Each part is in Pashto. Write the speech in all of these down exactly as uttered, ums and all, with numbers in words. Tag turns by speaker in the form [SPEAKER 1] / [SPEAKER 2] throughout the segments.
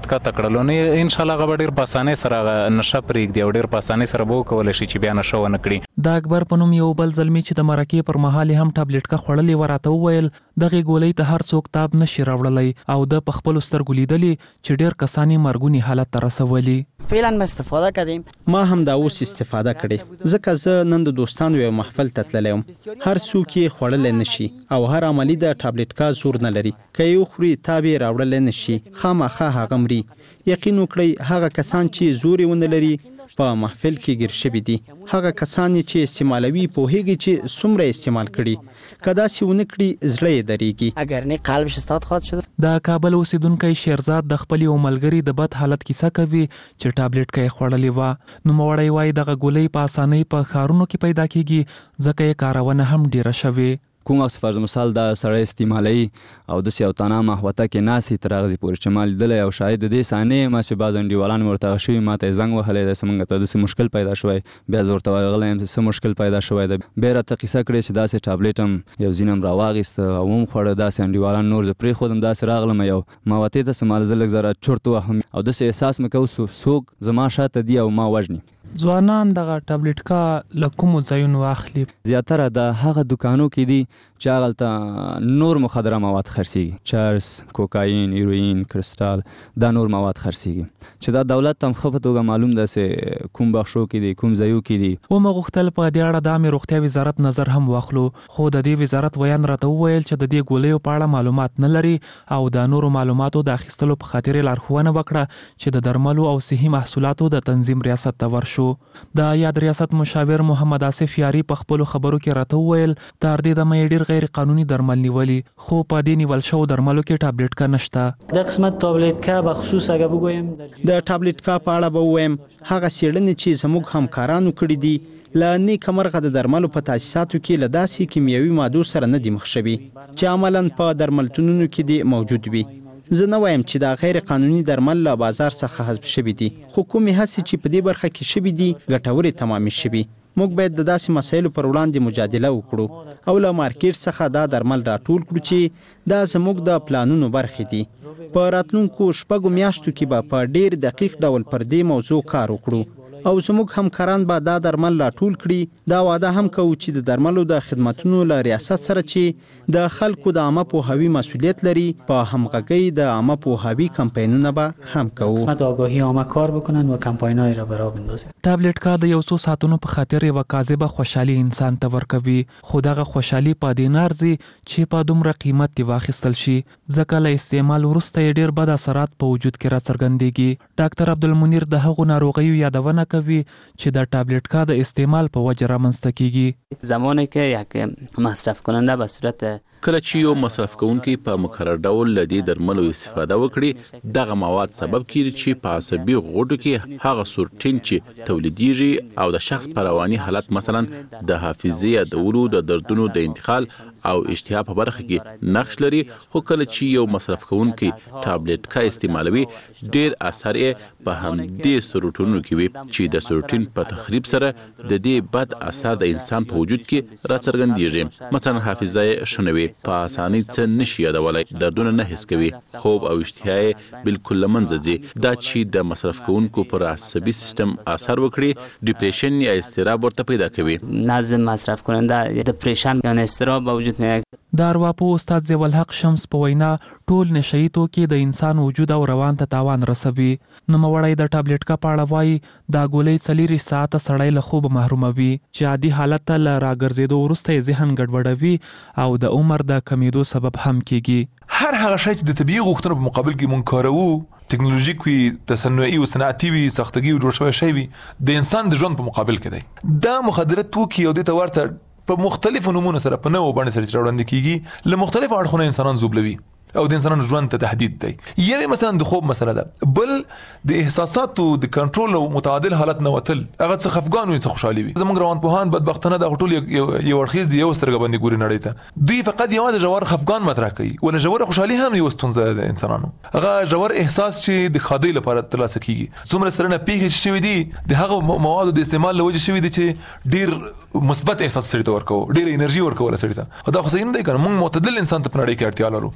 [SPEAKER 1] ټابلیټ کا تکړلو نه ان شاء الله غوړ ډیر په اسانه سره نشه پرېږدي او ډیر په اسانه سره بو کول شي چې بیا نشه ونه کړي.
[SPEAKER 2] د اکبر په نوم یو بل زلمی چې د مرکې پر مهال هم ټابلیټ کا خړلې وراته وویل دغه ګولۍ ته هر څوک تاب نشي راوړلی او د په خپل سترګو لیدلی چې ډیر کسانی مرګونی حالت ته رسولي.
[SPEAKER 3] فعلا ما استفاده کړم.
[SPEAKER 4] ما هم دا اوس استفاده کړې ځکه زه نن د دوستانو یو محفل ته تللی یم. هر څوک یې خوړلی نشي او هر عملی د ټابلیټ کا زور نه لري. که یو خوري تاب یې راوړلی نشي خامخا هغه مري. یقین وکړئ هغه کسان چې زور یې ونه لري په محفل کې ګیر شوي دي. هغه کسان چې استعمالوي پوهیږي چې څومره استعمال کړي که داسې ونه کړي زړه یې دریږي.
[SPEAKER 3] اگر نه قلبش استاد خواهد شد.
[SPEAKER 2] د کابل اوسیدونکی شیرزاد د خپل یو ملګري د بد حالت کیسه کوي چې ټابلیټ کې خوړلې و. نوموړی وایي دغه ګولۍ په اسانۍ په ښارونو کې پیدا کیږي ځکه یې کارونه هم ډیره شوې.
[SPEAKER 5] کوم وخت فرض مثال دا سړی استعمالوي او داسې یو تنه محوطه کې ناستې تر هغې پورې چې ما لیدلی او شاید د دې صحنې ما چې بعض انډیوالان مې ورته شوي ما ته یې زنګ وهلی دی چې موږ ته داسې مشکل پیدا شوی. بیا زه ورته ورغلی یم چې څه مشکل پیدا شوی دی. بیا یې راته قیصه کړې چې داسې ټابلیټ هم یو ځین هم راواخېسته او هم خوړه. داسې انډیوالان نور زه پرېښودم داسې راغلم یو محوطې ته سمال زه لږ زره چورت وهم او داسې احساس مې کوو څوک زما شاته دی او ما وژني.
[SPEAKER 2] ځوانان دغه ټابلیټ کا له کومو ځایونو اخلي؟
[SPEAKER 5] زیاتره د هغه دکانو کې دي چې هغلته نور مخدره مواد خرڅېږي. چرس، کوکاین، هیروین، کرسټال دا نور مواد خرڅېږي چې دا دولت ته هم ښه په توګه معلوم ده چې کوم بخشو کې دي کوم ځایو کې دي.
[SPEAKER 2] ومې غوښتل په دې اړه د عامې روغتیا وزارت نظر هم واخلو خو د دې وزارت ویان راته وویل چې د دې ګولیو په اړه معلومات نه لري او د نورو معلوماتو د اخیستلو په خاطر یې لارښوونه وکړه چې د درملو او صحي محصولاتو د تنظیم ریاست ته ورشو. د یاد ریاست مشاور محمد آصف یاری په خپلو خبرو کې راته وویل تر دې دمه یې ډېر غیر قانوني درمل نیولي خو په دې نیول شوو درملو کې ټابلیټ کا نشته.
[SPEAKER 6] د قسمت ټابلیټ کا به خصوص اگه بگویم
[SPEAKER 4] د ټابلیټ کا په اړه به ووایم هغه څېړنې چې زموږ همکارانو کړي دي له نیکه مرغه د درملو په تاسیساتو کې له داسې کیمیاوي مادو سره نه دي مخ شوي چې عملاً په درملتونونو کې دي موجود وي. زه نه وایم چې دا غیر قانوني درمل له بازار څخه حذف شوي دي خو کومې هڅې چې په دې برخه کې شوي دي ګټورې تمامې شوي. موږ باید د داسې مسایلو پر وړاندې مجادله وکړو او له مارکیټ څخه دا درمل راټول کړو چې دا زموږ د پلانونو برخې دي. په راتلونکو شپږو میاشتو کې به په ډیر دقیق ډول پر دې موضوع کار وکړو او زموږ همکاران به دا درمل راټول کړي. دا وعده هم کوو چې د درملو د خدمتونو له ریاست سره چې د خلکو د عامه پوهاوي مسؤلیت لري په همغږۍ د عامه پوهاوي کمپاینونه به هم کوو.
[SPEAKER 6] قسمت آگاهی عامه کار بکنن و کمپاین‌های را برا بندازن.
[SPEAKER 2] ټابلیټ کا د یو څو ساعتونو په خاطر یوه کاذبه خوشحالي انسان ته ورکوي خو دغه خوشحالي په دې نه ارزي چې په دومره قیمت دې واخیستل شي ځکه له استعمال وروسته یې ډېر بد اثرات په وجود کې راڅرګندېږي. ډاکټر عبدالمنیر د هغو ناروغیو یادونه کوي چې د ټابلیټ کا د استعمال په وجه رامنځته کیږي.
[SPEAKER 7] زمانی که یک مصرف کننده به صورت
[SPEAKER 8] کله چې یو مصرف کوونکی په مکرر ډول له دې درملو استفاده وکړي دغه مواد سبب کیږي چې په عصبي غوټو کې هغه سورټین چې تولیدیږي او د شخص په رواني حالت مثلا د حافظې یادولو د دردونو د انتقال او اشتها په برخه کې نقش لري. خو کله چې یو مصرف کوونکی ټابلیټ کا استعمالوي ډیر اثر یې په همدې سروټونو کې وي چې د سروټین په تخریب سره د دې بد اثر د انسان په وجود کې راڅرګندېږي. مثلا حافظه یې شنوي په اسانۍ څه نشي یادولی دردونه نه حس کوي خوب او اشتها یې بالکل له منځه ځي. دا چې د مصرف کوونکو پر عصبي سیستم اثر وکړي ډیپریشن یا اضطراب ورته پیدا کوي.
[SPEAKER 7] نزد مصرف کننده دپریشن یا اضطراب به وجود میاد.
[SPEAKER 2] د ارواپوه استاد ضیاء الحق شمس په وینا ټول نشهیي توکي د انسان وجود او روان ته تاوان رسوي. نوموړی د ټابلیټ کا په اړه وایي دا ګولۍ څلېرویشت ساعته سړی له خوبه محروموي چې عادي حالت ته له راګرځېدو وروسته یې ذهن ګډوډوي او د عمر د کمیدو سبب هم کیږي.
[SPEAKER 9] هر هغه شی چې د طبیعي غوښتنو په مقابل کې مونږ کاروو تکنولوژیک وي تصنعي او صنعتي وي ساختګي او جوړ شوی شی وي د انسان د ژوند په مقابل کې دی. دا مخدره توکي او د تورته په مختلفو نمونه سره په نوو باندې سره وړاندې کیږي له مختلفو اړخونو انسانان زوبلوي او د انسانانو ژوند ته تهدید دی. یوه مثلا د خوب مسله ده بل د احساساتو د کنټرول او متعادل حالت نه وتل هغه څه خفګان وي څه خوشحالي وي. زموږ روانپوهان بدبختانه د ټول یو اړخیز دی یو سترګه باندې ګوري نړۍ ته دوی فقط یوازې ژور خفګان مطرح کوي ولا ژور خوشحالي هم یو ستونزه ده انسانانو. هغه ژور احساس چې د خادي لپاره ترلاسه کیږي څومره سره نه پیښې شوي دي د هغه موادو د استعمال له وجې شوي دي چې ډیر مثبت احساس سړي ته ورکوي ډیر انرژي ورکوي سړي ته. دا خو صحیح نه دی کنه. موږ معتدل انسان ته په نړۍ کې اړتیا لرو. هغه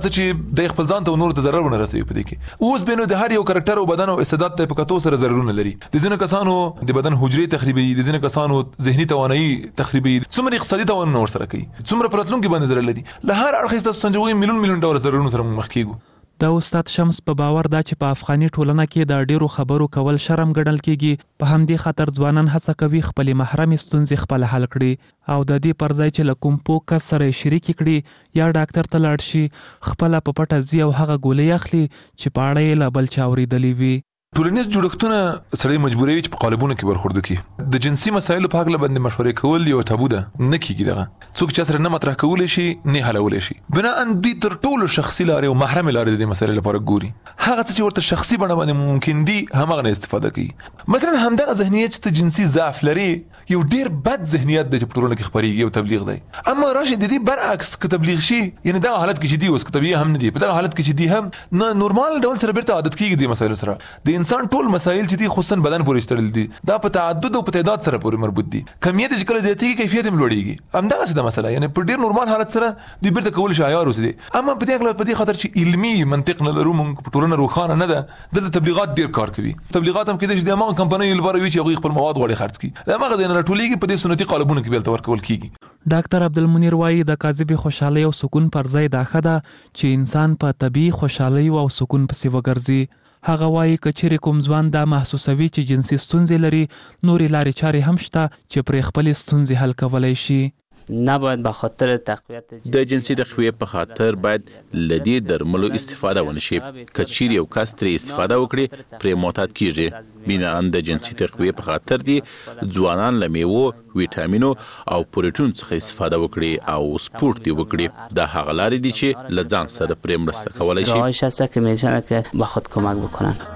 [SPEAKER 9] څه چې د خپل ځان ته نور ته ضرر نه رسوي په دې کې. اوس به نو د هر یو کریکټر او بدن او استعداد ته په کتو سره ضررونه لري. د ځینو کسانو د بدن حجرې تخریبي، د ځینو کسانو ذهني توانایي تخریبي، څومره اقتصادي توان ور سره کوي، څومره پرتلونکو باندې ضرر لري. له هر اړخ څخه سنجوي میلیون میلیون ډالر ضررونه سره مخ کیږو.
[SPEAKER 2] د استاد شمس په باور دا چې په افغاني ټولنه کې د ډیرو خبرو کول شرم ګڼل کیږي، په همدې خاطر ځوانان هڅه کوي خپل محرم ستونزې خپل حل کړي او د دې پر ځای چې له کوم پوه کس سره شریک کړي یا ډاکټر ته لاړ شي، خپل په پټه ځي او هغه ګولۍ اخلي چې په اړه یې له بل چا اورېدلې وي.
[SPEAKER 9] ټولنیز جوړښتونه سړی مجبوروي چې په قالبونو کې ورخوردو کې د جنسي مسایلو په اړه باندې مشورې کول یو تابو ده، نه کیږي. دغه څوک چې سره نه مطرح کولای شي نه حلولای شي. بنا ان دوی تر ټولو شخصي لارې او محرم لارې د مسایلو لپاره ګوري. هغه چې ورته شخصي بڼه باندې ممکن دي همغه نه استفاده کوي. مثلا همدغه ذهنیت چې جنسي ضعف لري یو ډیر بد ذهنیت د ټولنه کې خبريږي او تبلیغ دی. اما راشد د دې برعکس ک تبلیغ شي، یعنی دا حالت کې چې دی اوس کتابي هم نه دی، په دا حالت کې چې دی هم نه نورمال ډول سره بیرته عادت کیږي د مسایلو سره. د انسان ټول مسایل چې دي خصوصا بدن پورې تړل دي، دا په تعدد او په تعداد سره پورې مربوط دي. کمیت چې کله زیاتېږي کیفیت هم لوړېږي. همدغه څه ده مسله، یعنی په ډیر نورمال حالت سره دوی بیرته کول شي عیار اوسدي. اما په دې اغلب په دې خاطر چې علمي منطق نه لرو، موږ په ټولنه روخانه نه ده، د تبلیغات ډیر کار کوي. تبلیغات هم کېدای شي د هغه کمپنۍ لپاره وي چې هغه خپل مواد غوړي خرڅ کړي. دا هغه د راټولېږي په دې سنتي قالبونو کې بیلته ورکول کیږي.
[SPEAKER 2] ډاکټر عبدالمنیر وایي د کاذب خوشحالي او سکون پر ځای دا ښه ده چې انسان په طبيعي خوشحالي او سکون پسې وګرځي. هغه وایي کچېرې کوم ځوان دا محسوسوي چې جنسي ستونزې لري، نورې لارې چارې هم شته چې پرې خپلې ستونزې حل کولی شي.
[SPEAKER 7] نباید به خاطر تقویت
[SPEAKER 8] د جنسي تقویه په خاطر باید لدی درملو استفاده ونشي. کچیر یو کس ترې استفاده وکړي پرې معتاد کیږي. بنا ان د جنسي تقویه په خاطر دی ځوانان له میوو، ویټامینو او پروټین څخه استفاده وکړي او سپورت دی وکړي. دا هغه لارې دي چې له ځان سره پرې مرسته کولای شي.
[SPEAKER 7] راهش هست که میتونه که به خود کمک بکنن.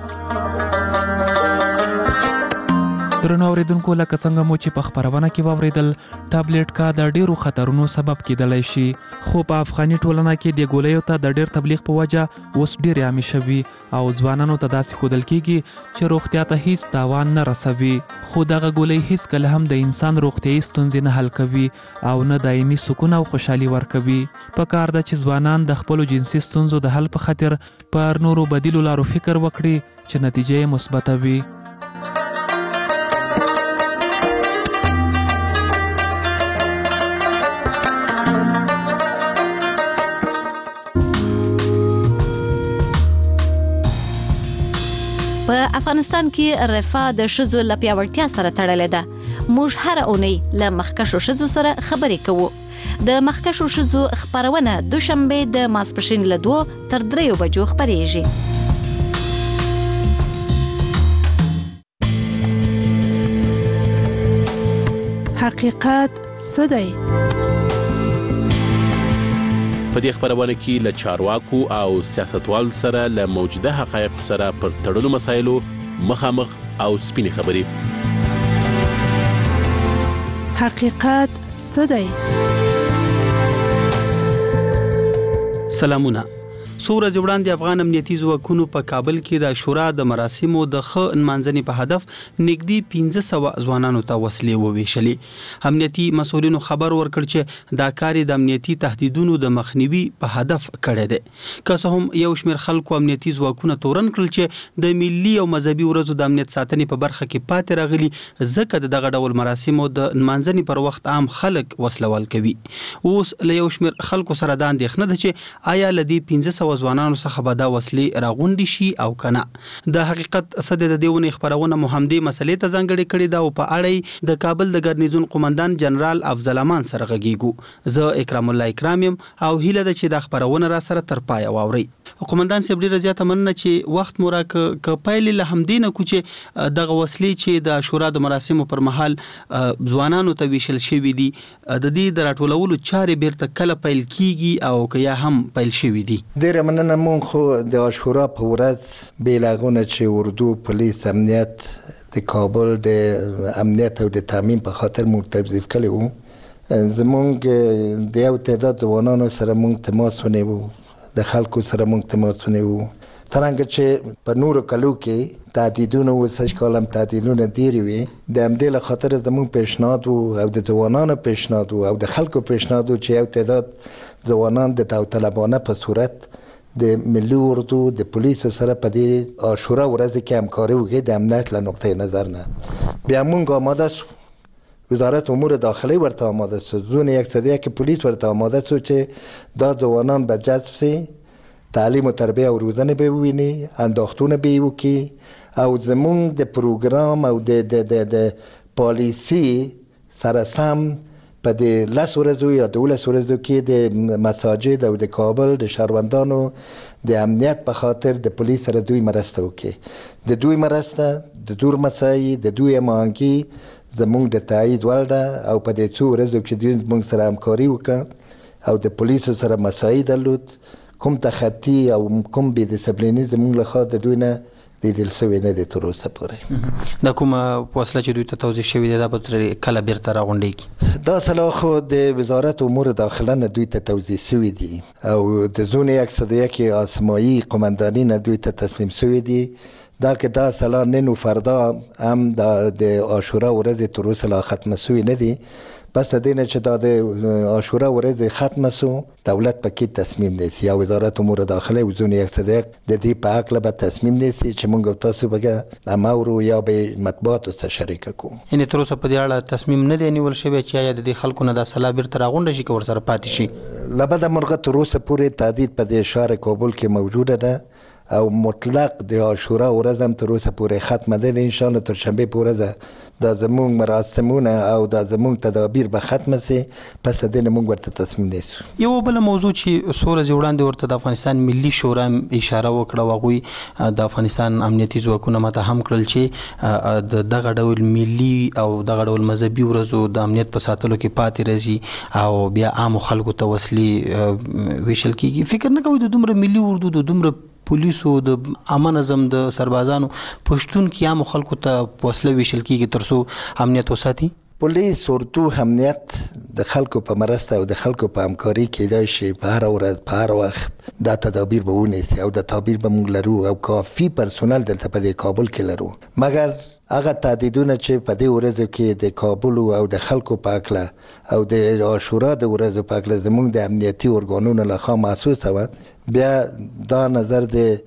[SPEAKER 2] درنو اوریدونکو، لکه څنګه مو چې په خبرونه کې واوریدل، ټابلیټ کا د ډیرو خطرونو سبب کېدلی شي، خو په افغاني ټولنه کې د ګولیو ته د ډیر تبلیغ په وجه اوس ډیر عامې شوي او ځوانانو ته داسې ښودل کیږي چې روغتیا ته هیڅ تاوان نه رسوي. خو دغه ګولۍ هیڅکله هم د انسان روغتیایي ستونزې نه حل کوي او نه دایمي سکون او خوشحالي ورکوي. په کار ده چې ځوانان د خپلو جنسي ستونزو د حل په خاطر پر نورو بدیلو لارو فکر وکړي چې نتیجه یې مثبته وي.
[SPEAKER 10] په افغانستان کې رفاه د ښځو له پیاوړتیا سره تړلې ده. موږ هره اونۍ له مخکښو ښځو سره خبرې کوو. د مخکښو ښځو خپرونه دوشنبه د ماسپښین له دوه تر دریو بجو خپرېږي.
[SPEAKER 11] حقیقت څه دی؟
[SPEAKER 8] په دې خبرونه کې له چارواکو او سیاستوالو سره له موجوده حقایقو سره پر تړلو مسایلو مخامخ او سپینې خبرې.
[SPEAKER 11] حقیقت څه دی؟
[SPEAKER 4] سلامونه. څو ورځې وړاندې افغان امنیتي ځواکونو په کابل کې د شورا د مراسمو د ښه نمانځنې په هدف نږدې پنځه سوه ځوانانو ته وسلې وویشلې. امنیتي مسؤلینو خبر ورکړ چې دا کار د امنیتي تهدیدونو د مخنیوي په هدف کړی دی. که څه هم یو شمېر خلکو امنیتي ځواکونه تورن کړل چې د ملي او مذهبي ورځو د امنیت ساتنې په برخه کې پاتې راغلي، ځکه د دغه ډول مراسمو د نمانځنې پر وخت عام خلک وسلوال کوي. اوس له یو شمېر خلکو سره دا اندېښنه ده چې آیا له دې پنځه سوه ځوانانو څخه به دا وسلې راغونډې شي او کنه. د حقیقت صد د دې ونې خبرونه مو همدې مسلې ته ځانګړې کړې ده او په اړه د کابل د ګرنیزون قومندان جنرال افضل امان سره غږیږو. زه اکرام الله اکرام یم او هیله ده چې دا خبرونه را سره تر پایه واورئ. قومندان صاحب ډیره زیاته مننه چې وخت مو راکړ. ک پایلې له همدې نه کو چې دغه وسلې چې د شورا د مراسمو پر مهال ځوانانو ته ویشل شوي دي، د دې د راټولولو چارې بیرته کله پیل کیږي او که یا هم پیل شوي دي؟
[SPEAKER 12] ډیره مننه. مونږ خو د شورا په ورځ بېلغونه چې اردو پولیس امنیت د کابل د امنیت او د تامین په خاطر مونږ توظیف کړی وو. زمونږ د یو تعداد ځوانانو سره مونږ تماس ونیو، د خلکو سره مونږ تماس ونیو څرنګه چې په نورو کلو کې تعدیدونه و سږ کال هم تعدیدونه ډېرې وي د همدې له خاطره زموږ پیشنهاد و او د ځوانانو پیشنهاد و او د خلکو پیشنهاد و چې یو تعداد ځوانان د داوطلبانه په صورت د ملي اردو د پولیسو سره په دې عاشورا ورځ کې همکاري وکړي د امنیت له نقطې نظر نه. بیا موږ آماده سو، وزارت امور داخلی ورته آماده سو، زون یک صدیه که پلیس ورته آماده سو چې دا ځوانان به جذب سي، تعلیم و تربیه او روزنه به وویني، انداختونه به یې وکړي او زمونږ د پروګرام او د د د د پالیسي سره سم په د لس ورځو یا دولس ورځو کې د مساجد او د کابل د شهروندانو د امنیت په خاطر د پولیس سره دوی مرسته وکړي. د دوی مرسته د دور مسایي د دوی هماهنګي زمونږ د تایید وړ ده او په دې څو ورځو کې دوی زمونږ سره همکاري وکړه او د پولیسو سره مسایي درلود. کوم تخطي او کوم بې ډسپلیني زمونږ له خوا د دوی نه لیدل سوی نه دی تر اوسه پورې.
[SPEAKER 13] دا کومه وسله چې دوی ته توضیح شوې ده دا به کله بیرته راغونډېږي؟
[SPEAKER 12] دا سلا خو د وزارت امور داخله نه دوی ته توضیح سوي دي او د زون یک صد یک آسمایی قماندانی نه دوی ته تسلیم سوي دي. دا که دا سلا نن و فردا هم د عاشورا ورځ تر اوسه لا ختمه سوي نه دي. بس د دې نه چې دا د عاشورا ورځ ختمه سو دولت پکې تصمیم نیسي یا وزارت امور داخله و زون یک صد یک د دې په هکله به تصمیم نیسي چې موږ تاسو به اماورو یا به مطبوعاتو سره شریکه کوو.
[SPEAKER 13] یعنې تر اوسه په دې اړه تصمیم نه دی نیول شوی چې آیا د دې خلکو نه دا سلا بیرته راغونډه شي که ورسره پاتې شي؟
[SPEAKER 12] له بده مرغه تر اوسه پورې تعدید په دې ښار کابل کې موجوده ده او مطلق د عاشورا ورځ هم تر اوسه پورې ختمه ده. انشاءالله تر شنبې په ورځ دا زموږ مراسمونه او دا زموږ تدابیر به ختمه سي، پس د دې نه موږ ورته تصمیم نیسو.
[SPEAKER 13] یو بله موضوع چې څو ورځې وړاندې ورته د افغانستان ملي شورا اشاره وکړه او هغوی د افغانستان امنیتي ځواکونه متهم کړل چې د دغه ډول ملي او دغه ډول مذهبي ورځو د امنیت په ساتلو کې پاتې راځي او بیا عامو خلکو ته وسلې ویشل کېږي. فکر نه کوئ د دومره ملي اردو د دومره پولیسو د عامه نظم د سربازانو پښتون کې عامو خلکو ته وسله ویشل کېږي تر څو امنیت وساتي؟
[SPEAKER 12] پولیس اردو امنیت د خلکو په مرسته او د خلکو په همکاري کېدای شي په هر ورځ په هر وخت دا تدابیر به ونیسي او د تدابیر به موږ لرو او کافي پرسونل دلته په دې کابل کې لرو. مګر هغه تعدیدونه چې په دې ورځو کې د کابل او د خلکو په هکله او د عاشورا د ورځو په هکله زموږ د امنیتي ارګانونو له خوا محسوسه وه، بیا دا نظر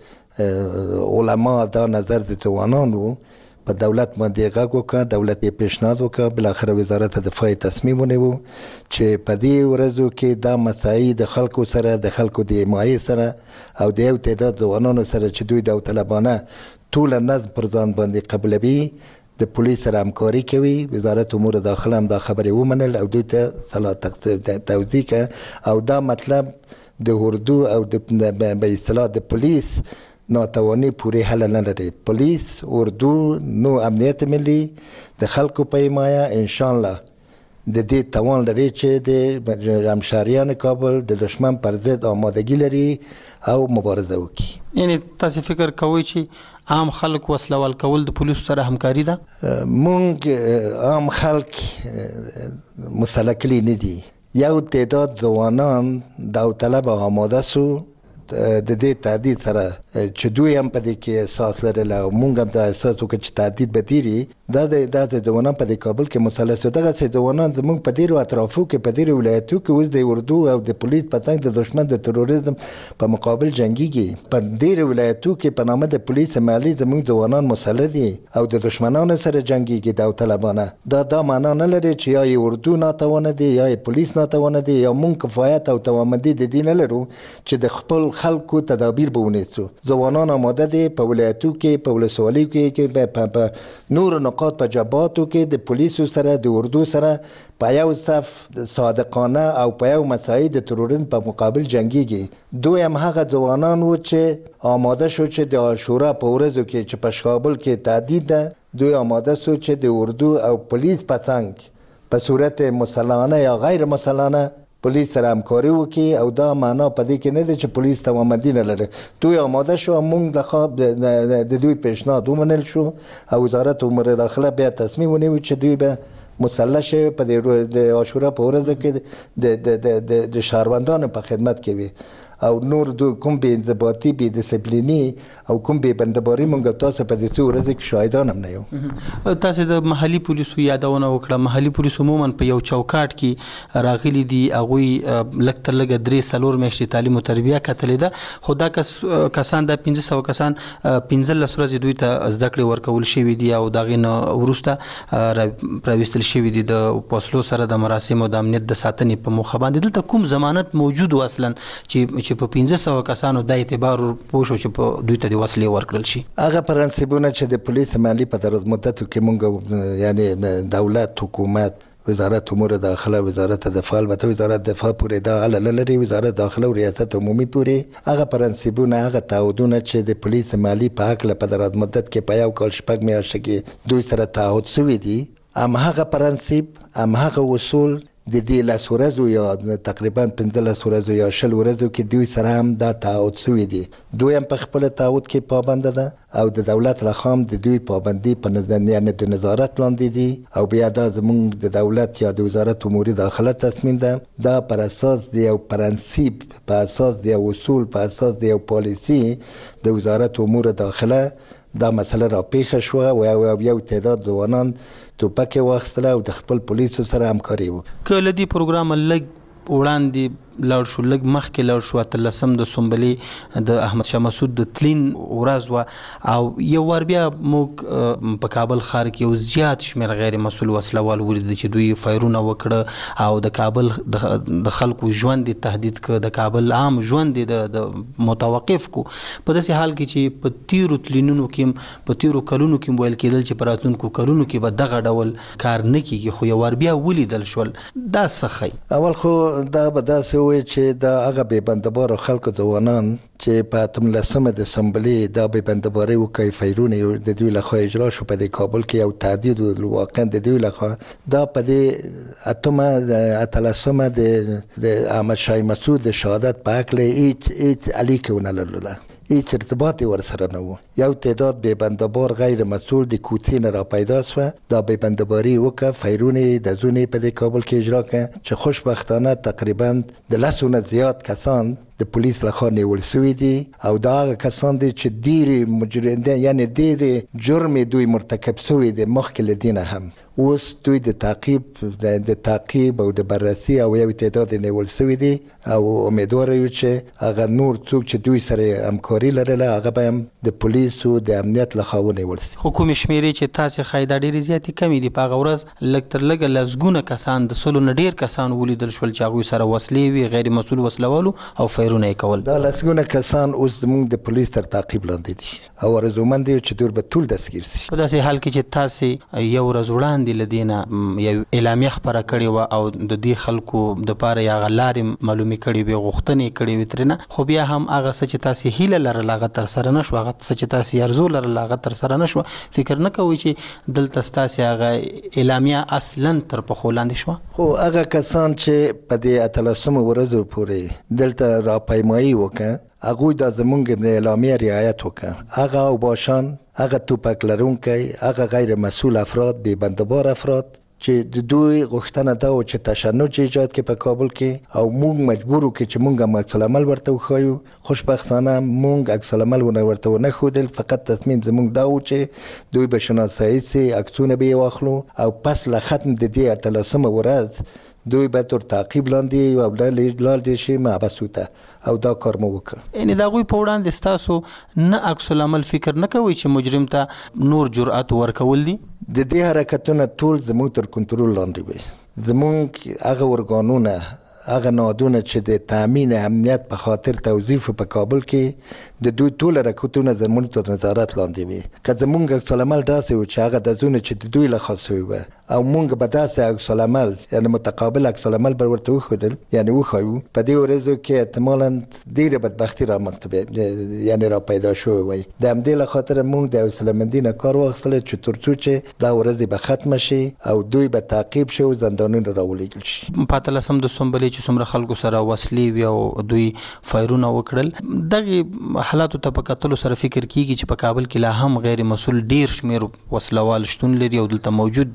[SPEAKER 12] د علما دا نظر د ځوانان و په دولت باندې غږ وکړه، دولت یې پیشنهاد وکړه، بالاخره وزارت دفاع تصمیم ونیو چې په دې ورځو کې دا مسایي د خلکو سره د خلکو د حمایې سره او د یو تعداد ځوانانو سره چې دوی داوطلبانه ټول نظم پر ځان باندې قبلوي د پولیس سره همکاري کوي. وزارت امور داخله هم دا خبرې ومنل او دوی ته صلاح توضیح کړه او دا مطلب د اردو او د به اصطلاح د پولیس ناتوانی پوری حل نه لري. پولیس اردو نو امنیت ملي د خلکو په حمایه انشاءالله د دې توان لري چې د همشهریان کابل د دشمن پر ضد آمادگی لري او مبارزه وکړي.
[SPEAKER 13] یعنی تاسو فکر کوئ چې عام خلک وسله وال کول د پولیسو سره همکاري ده؟
[SPEAKER 12] مونږ عام خلک مسلح کړي نه دي. یو تعداد ځوانان داوطلب آماده سو د دې تعدید سره چې دوی هم په دې کې احساس لرل او موږ هم دا احساس وکړو چې تعدید به ډېري دا د ځوانان په دې کابل کې مسله سو. دغسې ځوانان زموږ په ډېرو اطرافو کې په ډېرو ولایتو کې اوس د اردو او د پولیس په څنګ د دښمن د تروریزم په مقابل جنګیږي. په ډېرو ولایتو کې په نامه د پولیس عملي زموږ ځوانان مسلح دي او د دښمنانو سره جنګیږي داوطلبانه. دا دا معنا نه لري چې یا یې اردو ناتوانه دي یا یې پولیس ناتوانه دي یا موږ کفایت او توانمندي د دې نه لرو چې د خپل خلکو تدابیر به ونیسو. ځوانان آماده دي په ولایتو کې په ولسوالیو کې په نورو نقاط په جبهاتو کې د پولیسو سره د اردو سره په یو صف صادقانه او په یو مسایي د تروریزم په مقابل جنګیږي. دوی هم هغه ځوانان و چې آماده شو چې د عاشورا په ورځو کې چې په کابل کې تعدید ده دوی آماده شو چې د اردو او پولیس په څنګ په صورت مسلحانه یا غیر مسلحانه پولیس سره همکاري وکړي او دا معنا په دې کې نه ده چې پولیس توانمندي نه لري. دوی آماده شو موږ د خواب د دوی پیشنهاد ومنل شو او وزارت امور داخله بیا تصمیم ونیو چې دوی به مسلح شي په د عاشورا په ورځ کې د د د شهروندانو په خدمت کې وي او نور دو کوم بې انضباطي بې ډسپلیني او کوم بې بندباري مونږ تاسو په دې څو ورځې کې شاهدان هم نه یو.
[SPEAKER 13] تاسو د محلي پولیسو یادونه وکړه. محلي پولیسو عموما په یو چوکاټ کې راغلي دي، هغوی لږ تر لږه درې څلور میاشتې تعلیم او تربیه کتلې ده، خو دا کس کسان دا پنځه سوه کسان پنځلس ورځې دوی ته زده کړې ورکول شوي دي او د هغې نه وروسته راویستل شوي دي د وسلو سره د مراسمو د امنیت د ساتنې په موخه باندې. دلته کوم ضمانت موجود و اصلا چې چې په پنځه سوه کسانو دا اعتبار پوه شو چې په دوی ته د وسلې ورکړل شي؟
[SPEAKER 12] هغه پرنسیبونه چې د پولیس عملي په دراز مدتو کې مونږ یعنی دولت، حکومت، وزارت امور داخله، وزارت دفاع، البته وزارت دفاع پورې دا اله لري، وزارت داخله او ریاست عمومي پورې هغه پرنسیبونه، هغه تعهدونه چې د پولیس عملي په حق په دراز مدت کې په یو کال شپږ میاشتې کې دوی سره تعهد شوي دي، هم هغه پرنسیب، هم هغه اصول د دې لس ورځو یا تقریبا پنځلس ورځو یا شل ورځو کې دوی سره هم دا تعهد شوي دي. دوی هم په خپل تعهد کې پابنده ده او د دولت لخوا هم د دوی پابندي په نظر یعنی د نظارت لاندې دي او بیا دا زموږ د دولت یا د وزارت امور داخله تصمیم ده. دا پر اساس د یو پرنسیب، په اساس د یو اصول، په اساس د یو پالیسي د وزارت امور داخله دا مسله را پیښه شوه او یو تعداد ځوانان توپک واخیستله او د خپل پولیسو سره همکاري وکړه.
[SPEAKER 13] که له دې پروګرامه لږ وړاندې لاړ شو، لږ مخکې لاړ شو، اتلسم د سنبلې د احمد شاه مسعود د تلین ورځ وه او یو وار بیا موږ په کابل ښار کې یو زیات شمېر غیر مسؤل وسله وال ولیدل چې دوی فایرونه وکړه او د کابل د خلکو ژوند یې تهدید کړ، د کابل عام ژوند یې د متوقف کو. په داسې حال کې چې په تیرو تلینونو کې په تیرو کلونو کې ویل کېدل چې په راتلونکو کلونو کې به دغه ډول کار نه کېږي، خو یو وار بیا ولیدل شول. دا څه ښیي؟
[SPEAKER 12] اول خو دا به داسې وایي چې دا هغه بې بندبارو خلکو ځوانان چې په اتلسمه د سنبلې دا بې بندباري وکړي، فیرونه د دوی لخوا اجرا شو په دې کابل کې، یو تهدید واقعا د دوی لخوا. دا په دې اتمه اتلسمه د احمد شاه مسعود د شهادت په هکله هیڅ هیڅ اړیکه ونه لرله، هیڅ ارتباط یې ورسره نه و. یو تعداد بې بندبار غیر مسؤل د کوڅې نه را پیدا شوه، دا بې بندباري وکړه، فیرونه یې د زونې په دې کابل کې اجرا کړه چې خوشبختانه تقریبا د لسو نه زیات کسان د پولیس لخوا نیول شوي دي او دا هغه کسان دي چې ډېرې مجرم یعنی ډېرې جرم دوی مرتکب شوي دي مخکې له دې نه هم. اوس دوی د تعقیب د تعقیب او د بررسي او یو تعداد نیول شوي دي او امیدواره یو چې هغه نور څوک چې دوی سره همکاري لرله هغه به هم د پولیسو د امنیت لخوا ونیول شي.
[SPEAKER 13] خو کومې شمېرې چې تاسې ښایي دا ډېرې زیاتې کمې دي، په هغه ورځ لږ تر لږه لسګونه کسان د سلو نه ډېر کسان ولیدل شول چې هغوی سره وسلې وي، غیر مسؤل وسله والو او فیرونه یې کول.
[SPEAKER 12] دا لسګونه کسان اوس زموږ د پولیس تر تعقیب لاندې دي او ارزومند یو چې دوی به ټول دستګیر شي.
[SPEAKER 13] په داسې حال کې چې تاسې یو ورځ وړاندې له دې نه یو اعلامیه خپره کړې وه او د دې خلکو دپاره یې هغه لارې معلومې کړې وې، غوښتنې یې کړې وې ترېنه، خو بیا هم هغه څه چې تاسې هیله لرله هغه ترسره نه شوه، هغه څه چې تاسې ارزو لرله هغه ترسره نه شوه. فکر نه کوئ چې دلته ستاسې هغه اعلامیه اصلا تر پښو لاندې شوه؟
[SPEAKER 12] خو هغه کسان چې په دې اتلسمو ورځو پورې دلته راپیمایي وکړه هغوی دا زمونږ اعلامیه رعایت وکړه، هغه اوباشان، هغه توپک لرونکی، هغه غیر مسؤل افراد، بې بندبار افراد چې د دوی غوښتنه دا و چې تشنج ایجاد کړي په کابل کې او موږ مجبور وکړو چې موږ هم عکس العمل ورته وښایو. خوشبختانه موږ عکس العمل ورته ونه ښودل، فقط تصمیم زموږ دا و چې دوی به شناسایي سي، عکسونه به یې واخلو او پس له ختم د دې اتلسمه ورځ دوی به تر تعقیب لاندې او لاندې شي محبسو ته او دا کار مو وکړ.
[SPEAKER 13] یعنې د هغوی په وړاندې ستاسو نه عکس العمل فکر نه کوئ چې مجرم ته نور جرأت ورکول دي؟
[SPEAKER 12] د دې حرکتونه ټول زموږ تر کنټرول لاندې وي. زموږ هغه ارګانونه، هغه نهادونه چې د تامین امنیت په خاطر توظیف په کابل کې د دوی ټول حرکتونه زموږ تر نظارت لاندې وي. که زموږ عکس العمل داسې و چې هغه د زونه چې د دوی لخوا شوي وه او موږ به داسې عکس العمل یعنې متقابل عکس العمل به ورته وښودل یعنې وښایو، په دې ورځو کې احتمالا ډېره بدبختي رامنځته یعنې را پیدا شوې وای. د همدې له خاطره موږ د حوصله‌مندي نه کار واخیستلی چې تر څو چې دا ورځې به ختمه شي او دوی به تعقیب شي او زندانونو راولېږل شي.
[SPEAKER 13] په اتلسم د سنبلې چې څومره خلکو سره وسلې وي او دوی فایرونه وکړل، دغې حالاتو ته په کتلو سره فکر کیږي چې په کابل کې لا هم غیر مسؤل ډېر شمېر وسله وال شتون لري او دلته موجود دي. تاسې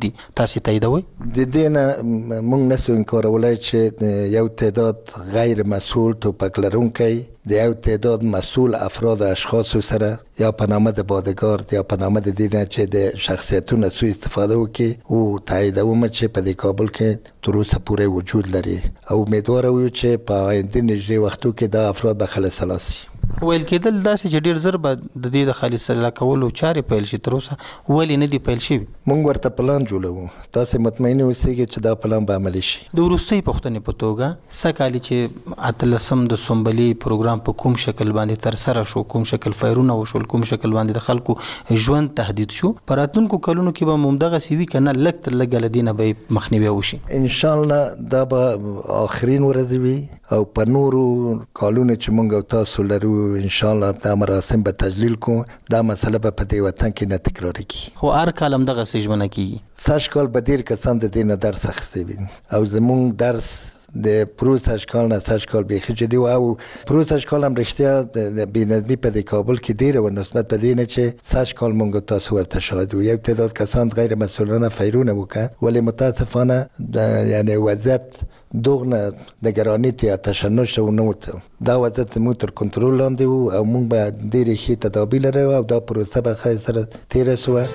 [SPEAKER 13] تاسو تاییدوي؟
[SPEAKER 12] د دې نه موږ نسو انکارولای چې یو تعداد غیر مسؤل توپک لرونکی د یو تعداد مسؤل افراد اشخاص سره یا په نامه د بادگارد یا په نامه د دې نه چې د شخصیتونو سوء استفاده وکړي او تاییدوم چې په دې کابل کې تر اوسه پورې وجود لري او امیدواره یو چې په آینده نږدې وختو کې دا افراد به خلاص شي.
[SPEAKER 13] ویل کېدل داسې چې ډېر زر به د دې د خالص سلا کولو چارې پیل شي، تر اوسه ولې نه دي پیل شوي؟
[SPEAKER 12] موږ ورته پلان جوړوو، تاسې مطمئن اوسئ چې دا پلان به عملي شي.
[SPEAKER 13] د وروستۍ پوښتنې په توګه سږ چې اتلسم د سنبلې پروګرام په کوم شکل باندې ترسره شو، کوم شکل فایرونه وشول، کوم شکل باندې د خلکو ژوند تهدید شو، په راتلونکو کلونو کې به همدغسې وي که نه لږ تر لږه له دې نه به مخنیوی وشي؟
[SPEAKER 12] انشاءالله دا به آخرین ورځې وي او په نورو کالونو چې موږ او تاسو لرو انشاءالله دا مراسم به تجلیل کوو، دا مسله به په دې وطن کې نه تکرار کیږي.
[SPEAKER 13] خو هر کال همدغسې ژمنه کیږي.
[SPEAKER 12] سږ کال به ډېر کسان د دې نه درس اخیستی وي او زموږ درس د پروسږ کال نه سږ کال بیخي جدي و او پروسږ کال هم رښتیا د بېنظمي په دې کابل کې ډېره وه، نسبت په دې نه چې سږ کال موږ تاسو ورته شاهد وو. یو تعداد کسان غیر مسؤلانه فیرونه وکړه، ولې متاسفانه یعنی وضعیت دغنه نگرانیت یا تشنج و نوت دا وضعیت زموږ تر کنټرول لاندې وو او موږ به ډېرې ښې تدابیر لرو او دا پروسه به ښه سره تېره سوه.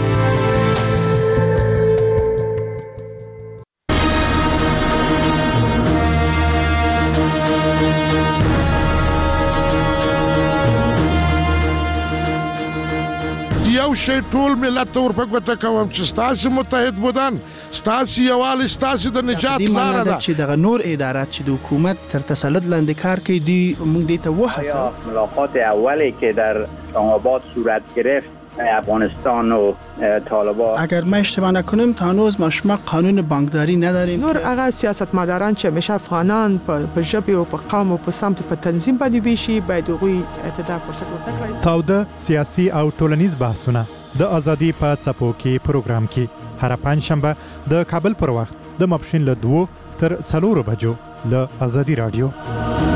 [SPEAKER 14] یو شی ټول ملت ته ورپګوته کوم چې ستاسې متحد بودن، ستاسې یووالی ستاسې د نجات لاره ده.
[SPEAKER 15] چې دغه نور ادارات چې د حکومت تر تسلط لاندې کار کوي دی موږ دې ته وهڅوو.
[SPEAKER 16] ملاقات اولی که در اسلام‌آباد صورت گرفت افغانستان و طالبان،
[SPEAKER 15] اگر ما اشتباه نکنیم تا هنوز ما شما قانون بانکداری نداریم.
[SPEAKER 17] نور هغه سیاستمداران چې همیشه افغانان په ژبه او په قوم او په سمت په تنظیم باندې ویشي باید هغوی ته فرصت ورکړي.
[SPEAKER 18] تاوده سیاسي او ټولنیز بحثونه د ازادي په څپو کې پروګرام کې هر پنځشنبه د کابل پر وخت د ماپښین له دوو تر څلورو بجو له ازادي رادیو.